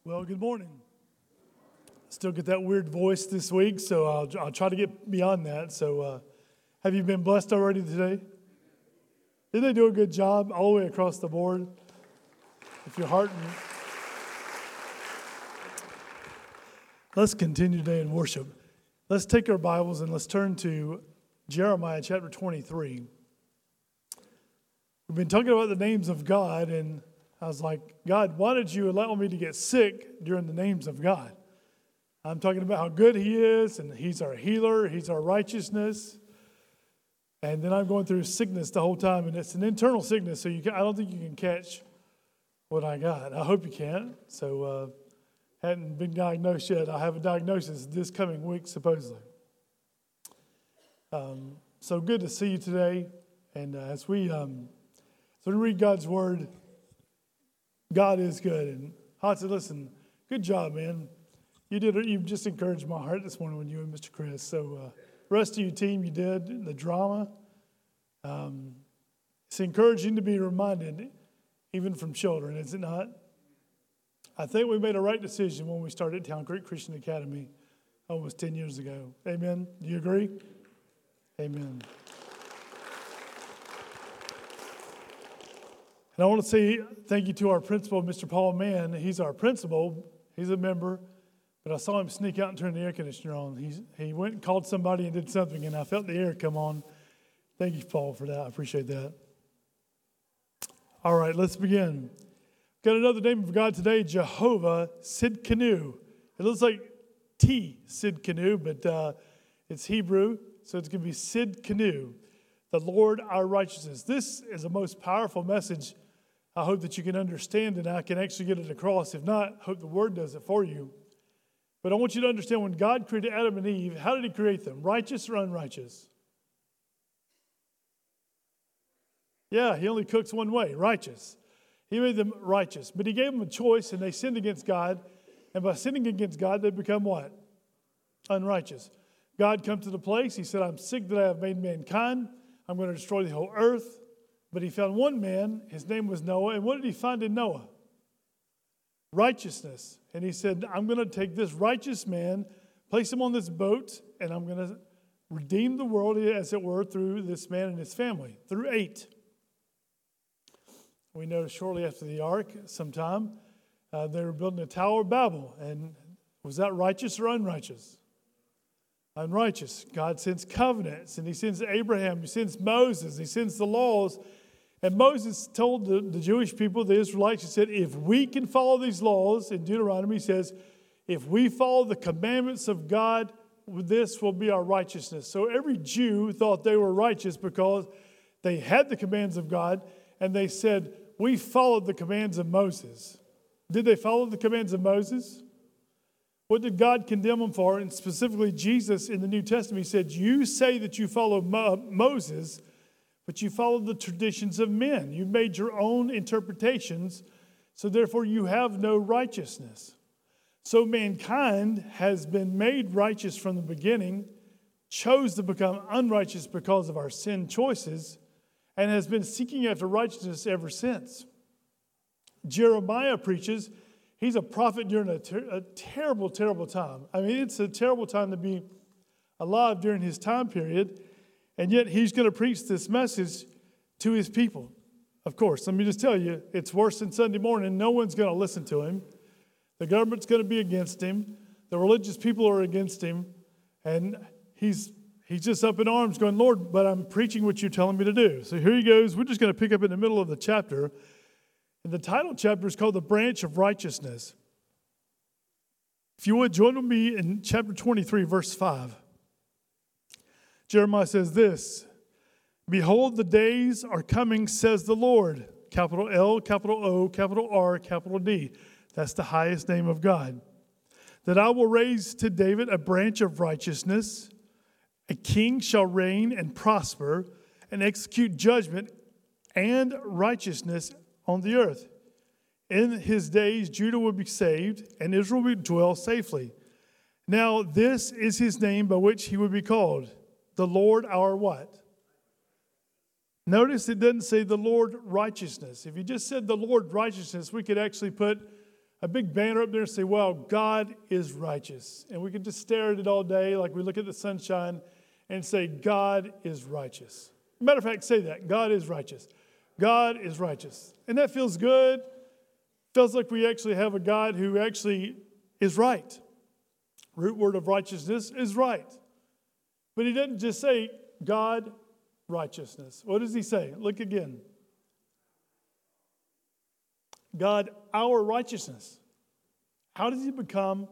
Well, good morning. Still get that weird voice this week, so I'll try to get beyond that. So have you been blessed already today? Did they do a good job all the way across the board? If your heart and... Let's continue today in worship. Let's take our Bibles and let's turn to Jeremiah chapter 23. We've been talking about the names of God, and I was like, God, why did you allow me to get sick during the names of God? I'm talking about how good He is, and He's our healer, He's our righteousness. And then I'm going through sickness the whole time, and it's an internal sickness, so I don't think you can catch what I got. I hope you can. So, hadn't been diagnosed yet. I have a diagnosis this coming week, supposedly. So good to see you today. And as we read God's Word, God is good. And Hudson, listen, good job, man. You just encouraged my heart this morning when you and Mr. Chris. So rest of you team, you did the drama. It's encouraging to be reminded, even from children, is it not? I think we made a right decision when we started Town Creek Christian Academy almost 10 years ago. Amen? Do you agree? Amen. And I want to say thank you to our principal, Mr. Paul Mann. He's our principal. He's a member. But I saw him sneak out and turn the air conditioner on. He went and called somebody and did something, and I felt the air come on. Thank you, Paul, for that. I appreciate that. All right, let's begin. Got another name of God today, Jehovah Sidkenu. It looks like T, Sidkenu, but it's Hebrew, so it's going to be Sidkenu, the Lord our righteousness. This is a most powerful message. I hope that you can understand and I can actually get it across. If not, I hope the Word does it for you. But I want you to understand when God created Adam and Eve, how did He create them? Righteous or unrighteous? Yeah, He only cooks one way, righteous. He made them righteous. But He gave them a choice and they sinned against God. And by sinning against God, they become what? Unrighteous. God comes to the place. He said, I'm sick that I have made mankind. I'm going to destroy the whole earth. But He found one man. His name was Noah. And what did He find in Noah? Righteousness. And He said, I'm going to take this righteous man, place him on this boat, and I'm going to redeem the world, as it were, through this man and his family, through 8. We know shortly after the ark, sometime, they were building a Tower of Babel. And was that righteous or unrighteous? Unrighteous. God sends covenants, and He sends Abraham, He sends Moses, He sends the laws. And Moses told the Jewish people, the Israelites, he said, if we can follow these laws, in Deuteronomy, he says, if we follow the commandments of God, this will be our righteousness. So every Jew thought they were righteous because they had the commands of God, and they said, we followed the commands of Moses. Did they follow the commands of Moses? What did God condemn them for? And specifically Jesus in the New Testament, He said, you say that you follow Moses, but you follow the traditions of men. You made your own interpretations, so therefore you have no righteousness. So mankind has been made righteous from the beginning, chose to become unrighteous because of our sin choices, and has been seeking after righteousness ever since. Jeremiah preaches, he's a prophet during a terrible, terrible time. I mean, it's a terrible time to be alive during his time period. And yet he's going to preach this message to his people. Of course, let me just tell you, it's worse than Sunday morning. No one's going to listen to him. The government's going to be against him. The religious people are against him. And he's just up in arms going, Lord, but I'm preaching what you're telling me to do. So here he goes. We're just going to pick up in the middle of the chapter. And the title chapter is called The Branch of Righteousness. If you would, join with me in chapter 23, verse 5. Jeremiah says this, behold, the days are coming, says the Lord. Capital L, capital O, capital R, capital D. That's the highest name of God. That I will raise to David a branch of righteousness. A king shall reign and prosper and execute judgment and righteousness on the earth. In his days, Judah will be saved and Israel will dwell safely. Now, this is his name by which he will be called. The Lord our what? Notice it doesn't say the Lord righteousness. If you just said the Lord righteousness, we could actually put a big banner up there and say, wow, God is righteous. And we can just stare at it all day like we look at the sunshine and say, God is righteous. Matter of fact, say that. God is righteous. God is righteous. And that feels good. Feels like we actually have a God who actually is right. Root word of righteousness is right. But he doesn't just say God righteousness. What does he say? Look again. God, our righteousness. How does he become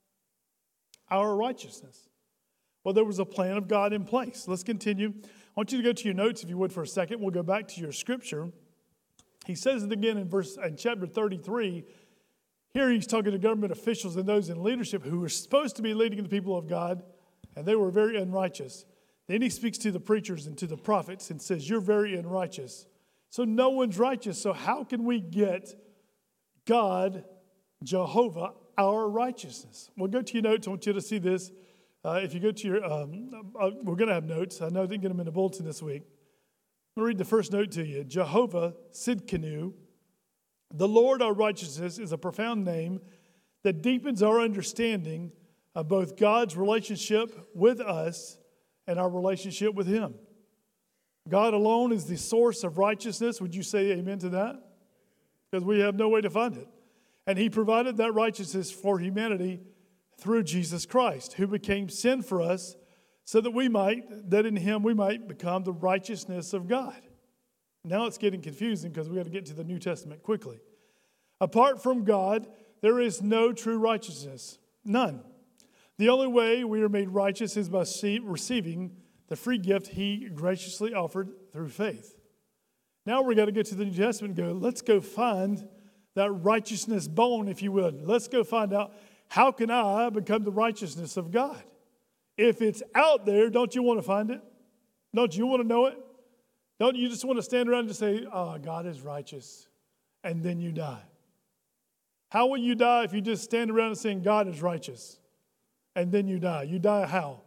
our righteousness? Well, there was a plan of God in place. Let's continue. I want you to go to your notes, if you would, for a second. We'll go back to your scripture. He says it again in chapter 33. Here he's talking to government officials and those in leadership who were supposed to be leading the people of God, and they were very unrighteous. Then he speaks to the preachers and to the prophets and says, you're very unrighteous. So no one's righteous. So how can we get God, Jehovah, our righteousness? We'll go to your notes. I want you to see this. If you go to your, we're going to have notes. I know they get them in the bulletin this week. I'm going to read the first note to you. Jehovah Sidkenu, the Lord our righteousness, is a profound name that deepens our understanding of both God's relationship with us and our relationship with him. God alone is the source of righteousness. Would you say amen to that? Because we have no way to find it. And he provided that righteousness for humanity through Jesus Christ, who became sin for us so that in him we might become the righteousness of God. Now it's getting confusing because we got to get to the New Testament quickly. Apart from God, there is no true righteousness. None. The only way we are made righteous is by receiving the free gift he graciously offered through faith. Now we're going to get to the New Testament and go, let's go find that righteousness bone, if you would. Let's go find out, how can I become the righteousness of God? If it's out there, don't you want to find it? Don't you want to know it? Don't you just want to stand around and just say, oh, God is righteous, and then you die? How will you die if you just stand around and saying God is righteous, and then you die? You die how?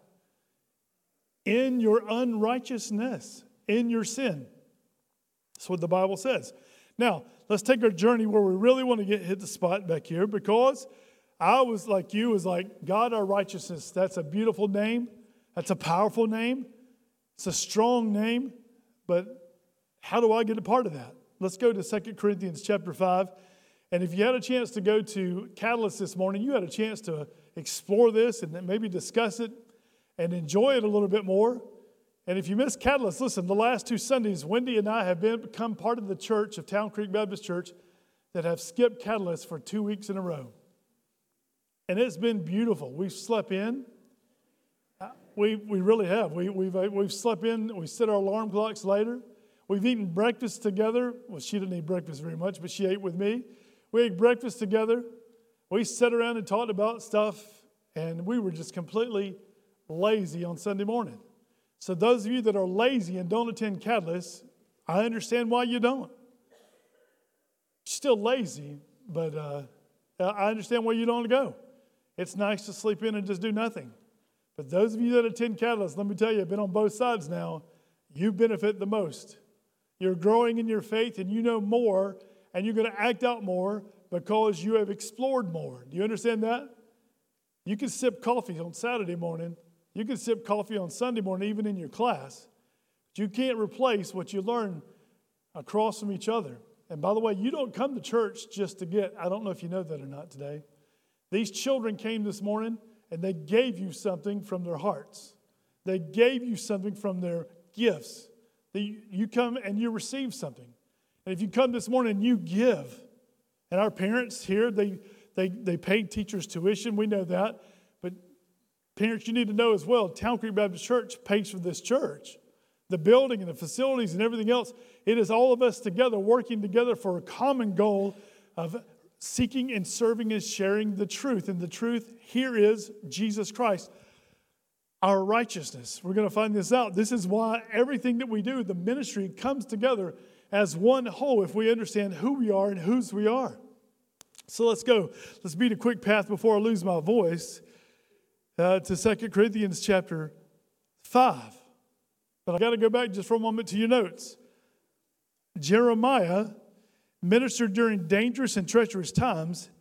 In your unrighteousness, in your sin. That's what the Bible says. Now, let's take our journey where we really want to hit the spot back here, because I was like you, was like, God our righteousness. That's a beautiful name. That's a powerful name. It's a strong name. But how do I get a part of that? Let's go to 2 Corinthians chapter 5. And if you had a chance to go to Catalyst this morning, you had a chance to explore this and maybe discuss it and enjoy it a little bit more. And if you missed Catalyst, listen, the last 2 Sundays, Wendy and I have become part of the church of Town Creek Baptist Church that have skipped Catalyst for 2 weeks in a row. And it's been beautiful. We've slept in. We really have. We've slept in. We set our alarm clocks later. We've eaten breakfast together. Well, she didn't eat breakfast very much, but she ate with me. We ate breakfast together. We sat around and talked about stuff, and we were just completely lazy on Sunday morning. So those of you that are lazy and don't attend Catalyst, I understand why you don't. You're still lazy, but I understand why you don't go. It's nice to sleep in and just do nothing. But those of you that attend Catalyst, let me tell you, I've been on both sides now. You benefit the most. You're growing in your faith and you know more, and you're going to act out more because you have explored more. Do you understand that? You can sip coffee on Saturday morning. You can sip coffee on Sunday morning, even in your class. But you can't replace what you learn across from each other. And by the way, you don't come to church just to get, I don't know if you know that or not today. These children came this morning and they gave you something from their hearts. They gave you something from their gifts. You come and you receive something. And if you come this morning and you give, and our parents here, they paid teachers tuition, we know that. But parents, you need to know as well, Town Creek Baptist Church pays for this church. The building and the facilities and everything else, it is all of us together working together for a common goal of seeking and serving and sharing the truth. And the truth here is Jesus Christ, our righteousness. We're going to find this out. This is why everything that we do, the ministry, comes together as one whole if we understand who we are and whose we are. So let's go. Let's beat a quick path before I lose my voice to 2 Corinthians chapter 5. But I got to go back just for a moment to your notes. Jeremiah ministered during dangerous and treacherous times,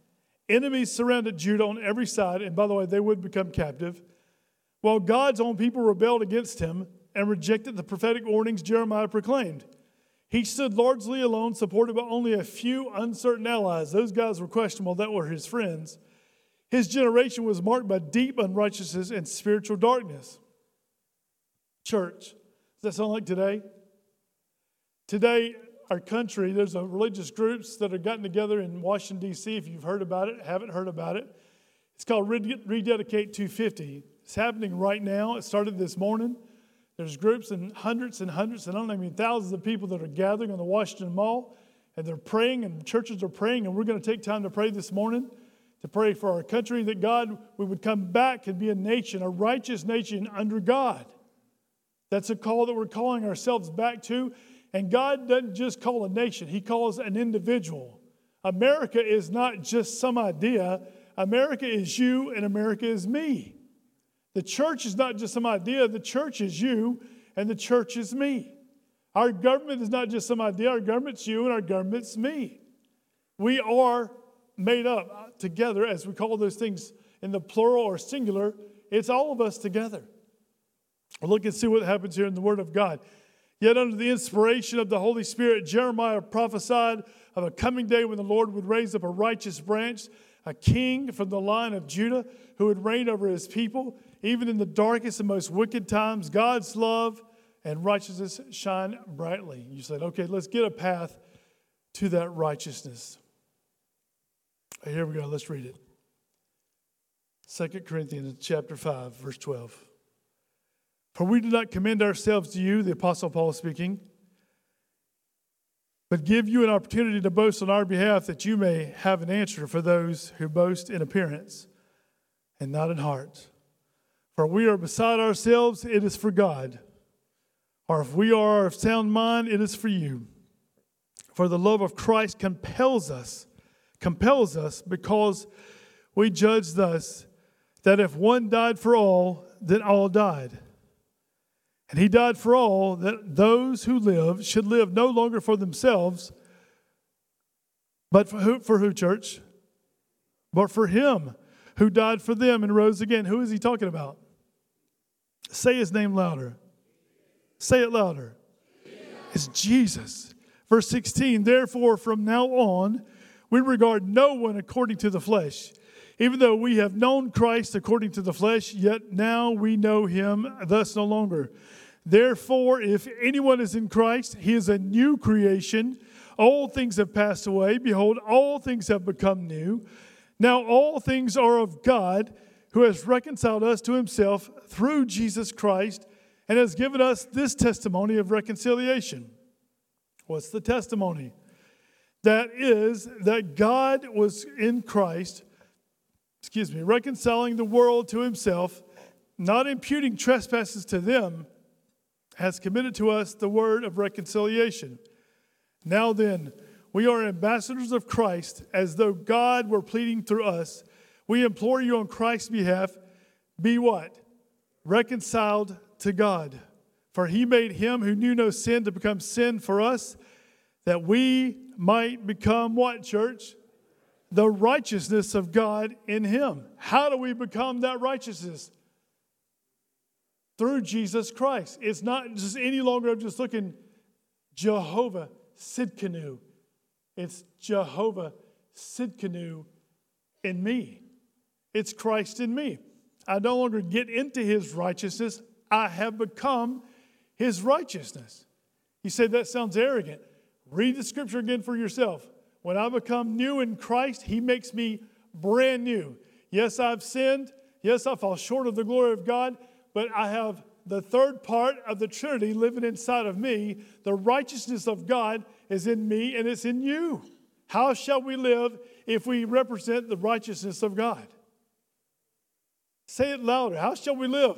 Enemies surrounded Judah on every side, and by the way, they would become captive, while God's own people rebelled against him and rejected the prophetic warnings Jeremiah proclaimed. He stood largely alone, supported by only a few uncertain allies. Those guys were questionable, that were his friends. His generation was marked by deep unrighteousness and spiritual darkness. Church, does that sound like today? Today, our country, there's religious groups that have gotten together in Washington, D.C. If you've heard about it, haven't heard about it. It's called Rededicate 250. It's happening right now. It started this morning. There's groups and hundreds, and I don't mean thousands of people that are gathering on the Washington Mall, and they're praying, and churches are praying, and we're going to take time to pray this morning, to pray for our country, that God, we would come back and be a nation, a righteous nation under God. That's a call that we're calling ourselves back to. And God doesn't just call a nation, He calls an individual. America is not just some idea. America is you and America is me. The church is not just some idea. The church is you and the church is me. Our government is not just some idea. Our government's you and our government's me. We are made up together, as we call those things in the plural or singular. It's all of us together. Well, look and see what happens here in the Word of God. Yet under the inspiration of the Holy Spirit, Jeremiah prophesied of a coming day when the Lord would raise up a righteous branch, a king from the line of Judah who would reign over his people. Even in the darkest and most wicked times, God's love and righteousness shine brightly. You said, okay, let's get a path to that righteousness. Here we go. Let's read it. 2 Corinthians chapter 5, verse 12. For we do not commend ourselves to you, the Apostle Paul speaking, but give you an opportunity to boast on our behalf, that you may have an answer for those who boast in appearance and not in heart. For we are beside ourselves, it is for God. Or if we are of sound mind, it is for you. For the love of Christ compels us because we judge thus, that if one died for all, then all died. And He died for all, that those who live should live no longer for themselves, but for who, church? But for Him who died for them and rose again. Who is He talking about? Say His name louder. Say it louder. It's Jesus. Verse 16, therefore from now on, we regard no one according to the flesh. Even though we have known Christ according to the flesh, yet now we know Him thus no longer. Therefore, if anyone is in Christ, he is a new creation. Old things have passed away. Behold, all things have become new. Now all things are of God, who has reconciled us to Himself through Jesus Christ, and has given us this testimony of reconciliation. What's the testimony? That is, that God was in Christ, reconciling the world to Himself, not imputing trespasses to them, has committed to us the word of reconciliation. Now then, we are ambassadors of Christ, as though God were pleading through us. We implore you on Christ's behalf, be what? Reconciled to God. For He made Him who knew no sin to become sin for us, that we might become what, church? The righteousness of God in Him. How do we become that righteousness? Through Jesus Christ. It's not just any longer of just looking Jehovah Sidkenu. It's Jehovah Sidkenu in me. It's Christ in me. I no longer get into His righteousness. I have become His righteousness. You say that sounds arrogant. Read the scripture again for yourself. When I become new in Christ, He makes me brand new. Yes, I've sinned. Yes, I fall short of the glory of God. But I have the third part of the Trinity living inside of me. The righteousness of God is in me and it's in you. How shall we live if we represent the righteousness of God? Say it louder. How shall we live?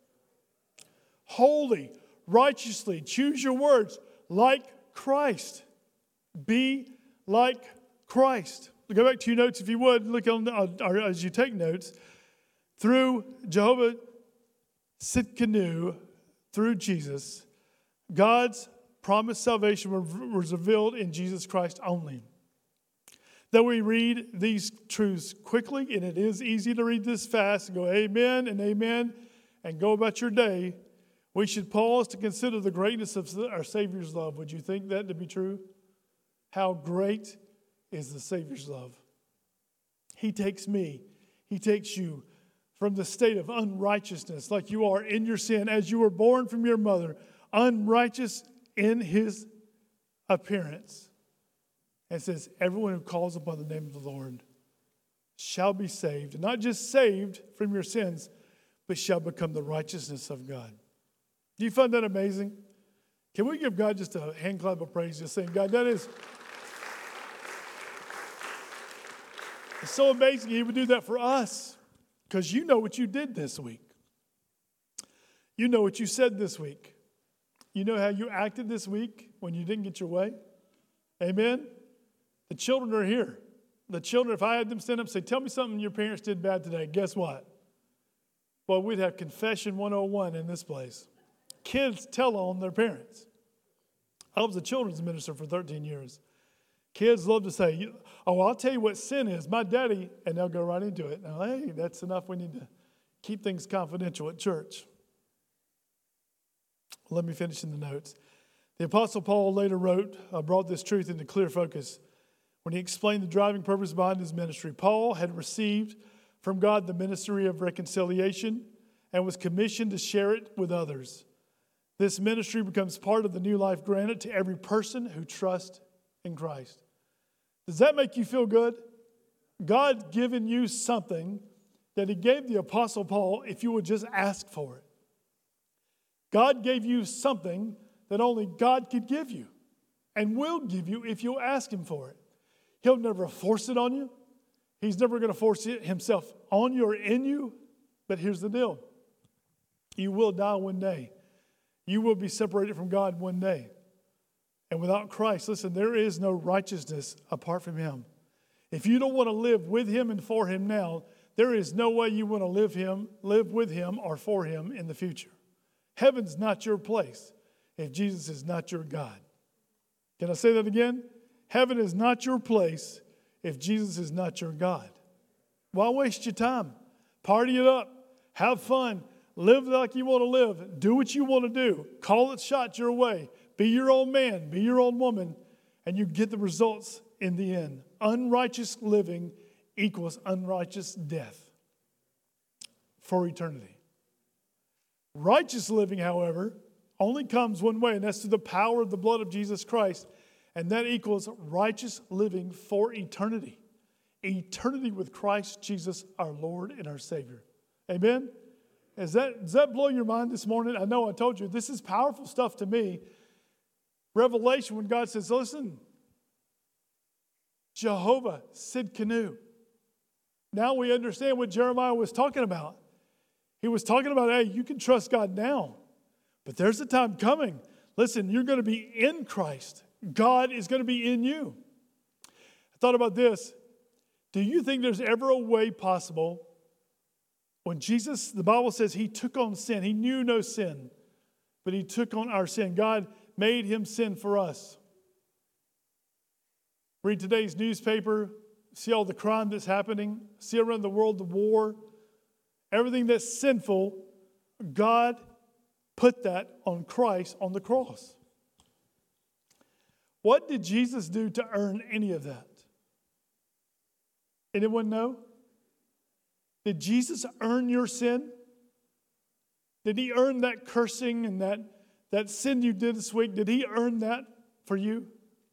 Holy, righteously. Choose your words. Like Christ. Be like Christ. Go back to your notes if you would. Look on or as you take notes. Through Jehovah Sidkenu, through Jesus, God's promised salvation was revealed in Jesus Christ only. That we read these truths quickly, and it is easy to read this fast and go amen and go about your day. We should pause to consider the greatness of our Savior's love. Would you think that to be true? How great is the Savior's love? He takes me, He takes you from the state of unrighteousness, like you are in your sin, as you were born from your mother, unrighteous in His appearance. And says, everyone who calls upon the name of the Lord shall be saved. And not just saved from your sins, but shall become the righteousness of God. Do you find that amazing? Can we give God just a hand clap of praise, just saying, God, that is it's so amazing He would do that for us, because you know what you did this week. You know what you said this week. You know how you acted this week when you didn't get your way. Amen? The children are here. The children, if I had them stand up and say, tell me something your parents did bad today, guess what? Well, we'd have Confession 101 in this place. Kids tell on their parents. I was a children's minister for 13 years. Kids love to say, oh, I'll tell you what sin is. My daddy, and they'll go right into it. Now, hey, that's enough. We need to keep things confidential at church. Let me finish in the notes. The Apostle Paul later brought this truth into clear focus when he explained the driving purpose behind his ministry. Paul had received from God the ministry of reconciliation and was commissioned to share it with others. This ministry becomes part of the new life granted to every person who trusts in Christ. Does that make you feel good? God's given you something that He gave the Apostle Paul if you would just ask for it. God gave you something that only God could give you and will give you if you'll ask Him for it. He'll never force it on you. He's never going to force it Himself on you or in you. But here's the deal. You will die one day. You will be separated from God one day. And without Christ, listen, there is no righteousness apart from Him. If you don't want to live with Him and for Him now, there is no way you want to live with Him or for Him in the future. Heaven's not your place if Jesus is not your God. Can I say that again? Heaven is not your place if Jesus is not your God. Why waste your time? Party it up. Have fun. Live like you want to live. Do what you want to do. Call it shots your way. Be your own man. Be your own woman. And you get the results in the end. Unrighteous living equals unrighteous death for eternity. Righteous living, however, only comes one way, and that's through the power of the blood of Jesus Christ. And that equals righteous living for eternity. Eternity with Christ Jesus, our Lord and our Savior. Amen? Does that blow your mind this morning? I know I told you, this is powerful stuff to me. Revelation, when God says, listen, Jehovah Sidkenu. Now we understand what Jeremiah was talking about. He was talking about, hey, you can trust God now. But there's a time coming. Listen, you're going to be in Christ. God is going to be in you. I thought about this. Do you think there's ever a way possible when Jesus, the Bible says He took on sin. He knew no sin, but He took on our sin. God made Him sin for us. Read today's newspaper. See all the crime that's happening. See around the world the war. Everything that's sinful, God put that on Christ on the cross. What did Jesus do to earn any of that? Anyone know? Did Jesus earn your sin? Did He earn that cursing and that sin you did this week? Did He earn that for you?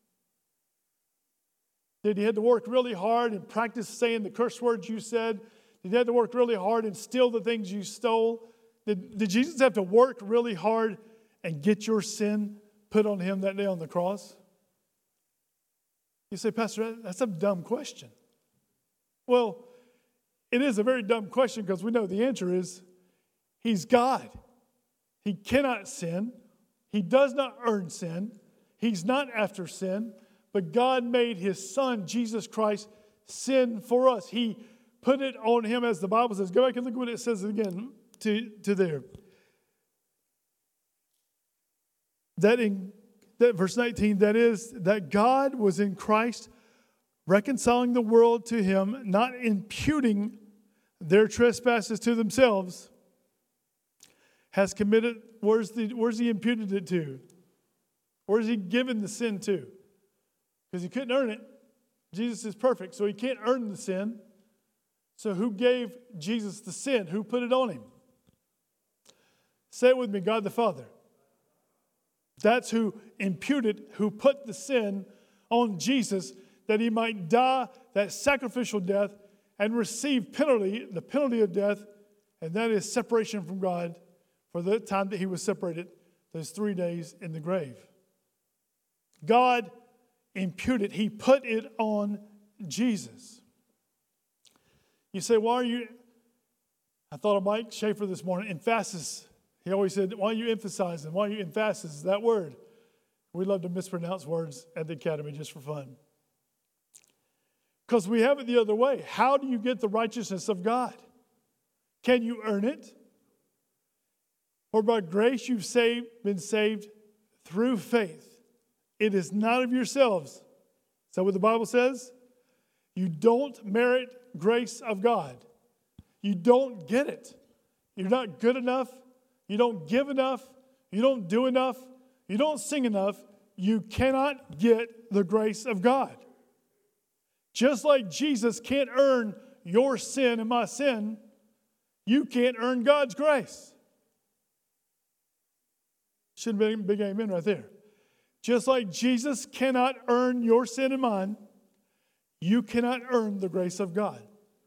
Did He have to work really hard and practice saying the curse words you said? Did He have to work really hard and steal the things you stole? Did Jesus have to work really hard and get your sin put on Him that day on the cross? You say, Pastor, that's a dumb question. Well, it is a very dumb question because we know the answer is He's God. He cannot sin. He does not earn sin. He's not after sin. But God made His Son, Jesus Christ, sin for us. He put it on Him, as the Bible says. Go back and look what it says again to there. That verse 19, that is, that God was in Christ reconciling the world to him, not imputing their trespasses to themselves, has committed, where's he imputed it to? Where's he given the sin to? Because he couldn't earn it. Jesus is perfect, so he can't earn the sin. So who gave Jesus the sin? Who put it on him? Say it with me, God the Father. That's who imputed, who put the sin on Jesus, that he might die that sacrificial death and receive the penalty of death, and that is separation from God for the time that he was separated, those 3 days in the grave. God imputed, he put it on Jesus. You say, why are you, I thought of Mike Schaefer this morning, emphasis. He always said, why are you emphasizing? Why are you emphasis? That word. We love to mispronounce words at the academy just for fun. Because we have it the other way. How do you get the righteousness of God? Can you earn it? For by grace you've been saved through faith. It is not of yourselves. Is that what the Bible says? You don't merit grace of God. You don't get it. You're not good enough. You don't give enough. You don't do enough. You don't sing enough. You cannot get the grace of God. Just like Jesus can't earn your sin and my sin, you can't earn God's grace. Should be a big amen right there. Just like Jesus cannot earn your sin and mine, you cannot earn the grace of God.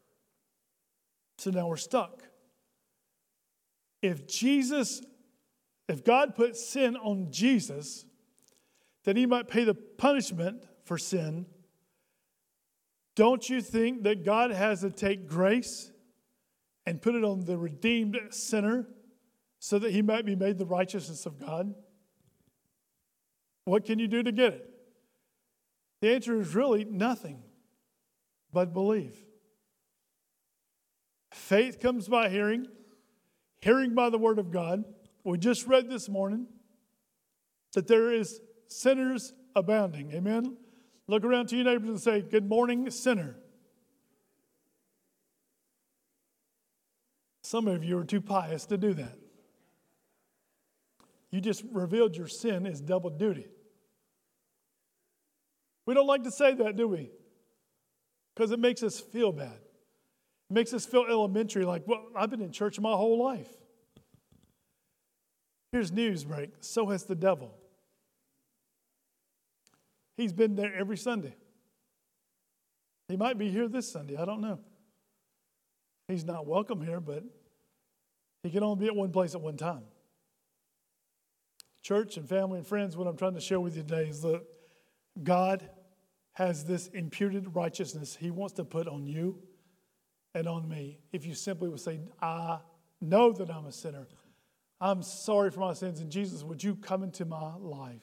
So now we're stuck. If God put sin on Jesus, that he might pay the punishment for sin, don't you think that God has to take grace and put it on the redeemed sinner so that he might be made the righteousness of God? What can you do to get it? The answer is really nothing but believe. Faith comes by hearing, hearing by the word of God. We just read this morning that there is sinners abounding. Amen? Look around to your neighbors and say, good morning, sinner. Some of you are too pious to do that. You just revealed your sin is double duty. We don't like to say that, do we? Because it makes us feel bad. It makes us feel elementary, like, well, I've been in church my whole life. Here's news break. So has the devil. He's been there every Sunday. He might be here this Sunday. I don't know. He's not welcome here, but he can only be at one place at one time. Church and family and friends, what I'm trying to share with you today is that God has this imputed righteousness he wants to put on you and on me. If you simply would say, I know that I'm a sinner. I'm sorry for my sins. And Jesus, would you come into my life?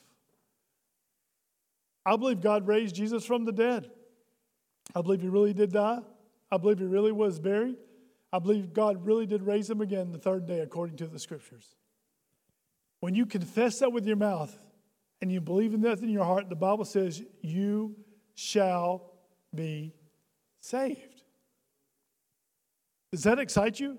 I believe God raised Jesus from the dead. I believe he really did die. I believe he really was buried. I believe God really did raise him again the third day according to the scriptures. When you confess that with your mouth and you believe in that in your heart, the Bible says you shall be saved. Does that excite you?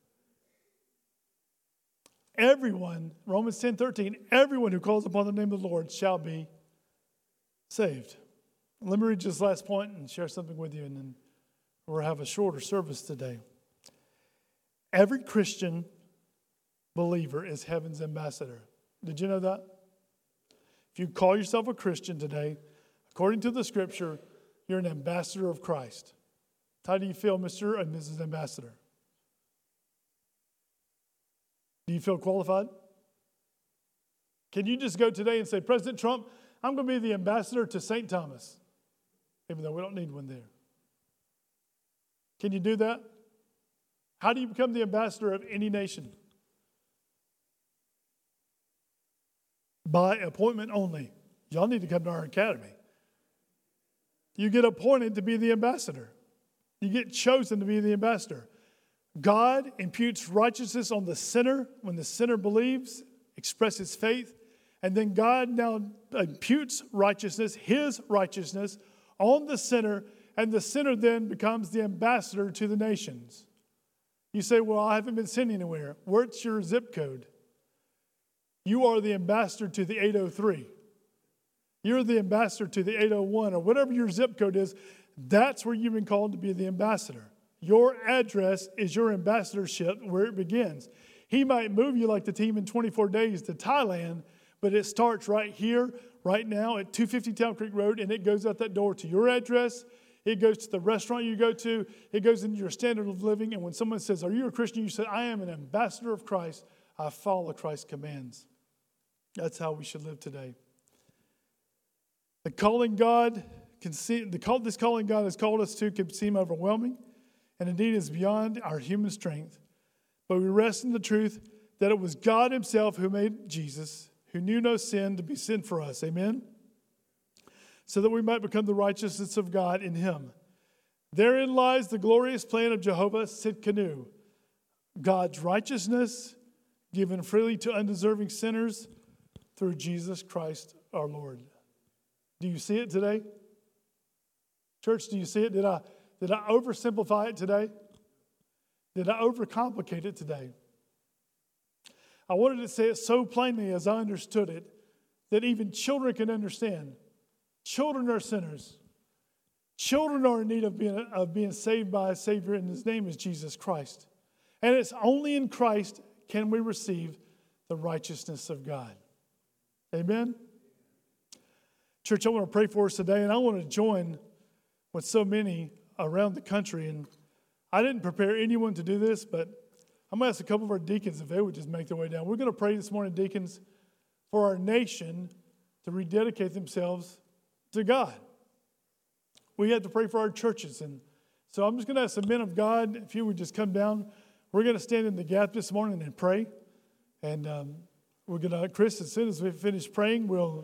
Everyone, Romans 10:13, everyone who calls upon the name of the Lord shall be saved. Let me read this last point and share something with you, and then we'll have a shorter service today. Every Christian believer is heaven's ambassador. Did you know that? If you call yourself a Christian today, according to the scripture, you're an ambassador of Christ. How do you feel, Mr. and Mrs. Ambassador? Do you feel qualified? Can you just go today and say, President Trump, I'm going to be the ambassador to St. Thomas, even though we don't need one there. Can you do that? How do you become the ambassador of any nation? By appointment only. Y'all need to come to our academy. You get appointed to be the ambassador. You get chosen to be the ambassador. God imputes righteousness on the sinner when the sinner believes, expresses faith, and then God now imputes righteousness, his righteousness, on the sinner, and the sinner then becomes the ambassador to the nations. You say, well, I haven't been sent anywhere. What's your zip code? You are the ambassador to the 803. You're the ambassador to the 801, or whatever your zip code is. That's where you've been called to be the ambassador. Your address is your ambassadorship where it begins. He might move you like the team in 24 days to Thailand, but it starts right here, right now at 250 Town Creek Road, and it goes out that door to your address. It goes to the restaurant you go to. It goes into your standard of living. And when someone says, are you a Christian? You say, I am an ambassador of Christ. I follow Christ's commands. That's how we should live today. The calling God this calling God has called us to can seem overwhelming, and indeed is beyond our human strength. But we rest in the truth that it was God himself who made Jesus, who knew no sin, to be sin for us. Amen? So that we might become the righteousness of God in him. Therein lies the glorious plan of Jehovah Tsidkenu, God's righteousness given freely to undeserving sinners through Jesus Christ our Lord. Do you see it today? Church, do you see it? Did I oversimplify it today? Did I overcomplicate it today? I wanted to say it so plainly as I understood it that even children can understand. Children are sinners. Children are in need of being saved by a Savior, and his name is Jesus Christ. And it's only in Christ can we receive the righteousness of God. Amen? Church, I want to pray for us today, and I want to join with so many around the country. And I didn't prepare anyone to do this, but I'm going to ask a couple of our deacons if they would just make their way down. We're going to pray this morning, deacons, for our nation to rededicate themselves to God. We have to pray for our churches. And so I'm just going to ask the men of God, if you would just come down. We're going to stand in the gap this morning and pray. And we're going to, Chris, as soon as we finish praying,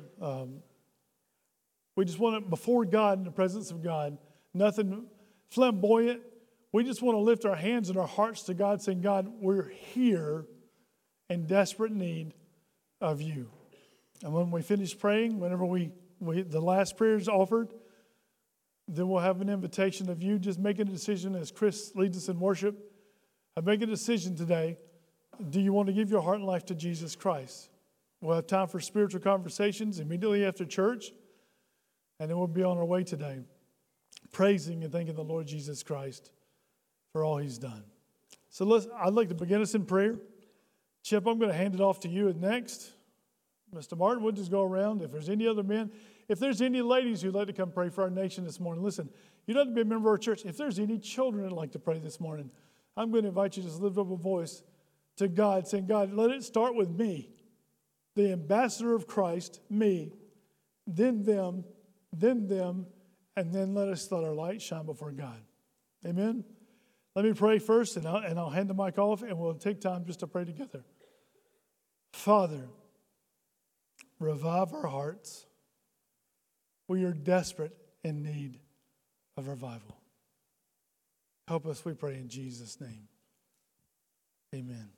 we just want to, before God, in the presence of God, nothing flamboyant. We just want to lift our hands and our hearts to God, saying, God, we're here in desperate need of you. And when we finish praying, whenever the last prayer is offered, then we'll have an invitation of you just making a decision as Chris leads us in worship. Make a decision today. Do you want to give your heart and life to Jesus Christ? We'll have time for spiritual conversations immediately after church. And then we'll be on our way today, praising and thanking the Lord Jesus Christ for all he's done. So I'd like to begin us in prayer. Chip, I'm going to hand it off to you next. Mr. Martin, we'll just go around. If there's any other men, if there's any ladies who'd like to come pray for our nation this morning, listen, you don't have to be a member of our church. If there's any children that'd like to pray this morning, I'm going to invite you to just lift up a voice to God, saying, God, let it start with me, the ambassador of Christ, me, then them, and then let our light shine before God. Amen? Let me pray first, and I'll hand the mic off, and we'll take time just to pray together. Father, revive our hearts. We are desperate in need of revival. Help us, we pray, in Jesus' name. Amen.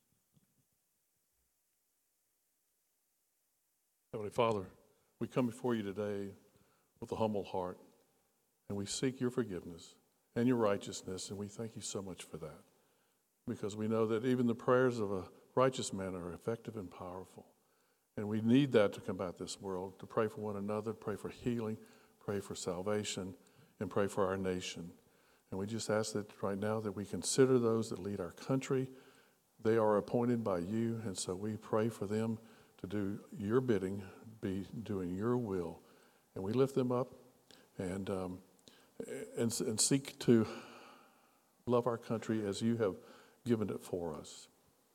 Heavenly Father, we come before you today with a humble heart, and we seek your forgiveness and your righteousness, and we thank you so much for that, because we know that even the prayers of a righteous man are effective and powerful, and we need that to combat this world, to pray for one another, pray for healing, pray for salvation, and pray for our nation. And we just ask that right now that we consider those that lead our country. They are appointed by you, and so we pray for them to do your bidding, be doing your will. And we lift them up and seek to love our country as you have given it for us.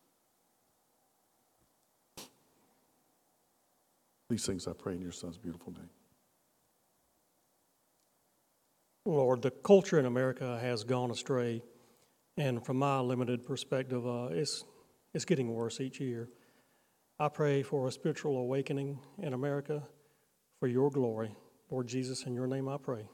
These things I pray in your Son's beautiful name. Lord, the culture in America has gone astray, and from my limited perspective, it's getting worse each year. I pray for a spiritual awakening in America for your glory. Lord Jesus, in your name I pray.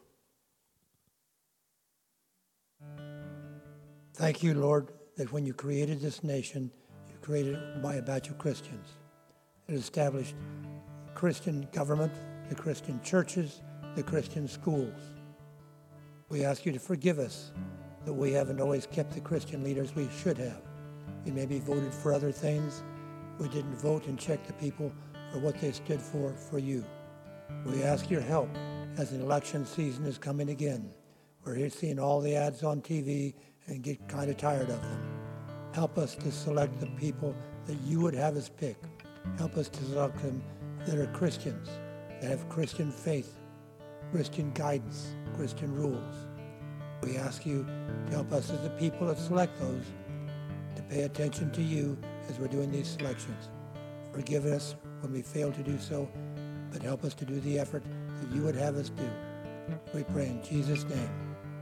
Thank you, Lord, that when you created this nation, you created it by a batch of Christians. It established Christian government, the Christian churches, the Christian schools. We ask you to forgive us that we haven't always kept the Christian leaders we should have. We maybe voted for other things. We didn't vote and check the people for what they stood for you. We ask your help as an election season is coming again. We're here seeing all the ads on TV and get kind of tired of them. Help us to select the people that you would have us pick. Help us to select them that are Christians, that have Christian faith, Christian guidance, Christian rules. We ask you to help us as the people that select those to pay attention to you as we're doing these selections. Forgive us when we fail to do so, but help us to do the effort that you would have us do. We pray in Jesus' name.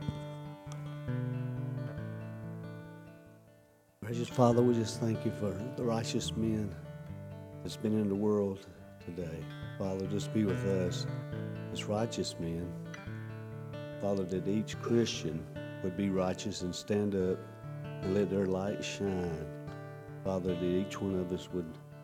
Gracious Father, we just thank you for the righteous men that's been in the world today. Father, just be with us as righteous men. Father, that each Christian would be righteous and stand up and let their light shine. Father, that each one of us would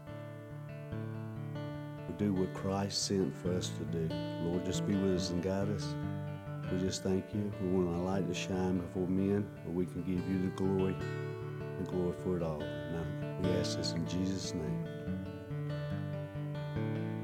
do what Christ sent for us to do. Lord, just be with us and guide us. We just thank you. We want our light to shine before men, where we can give you the glory and glory for it all. Now, we ask this in Jesus' name.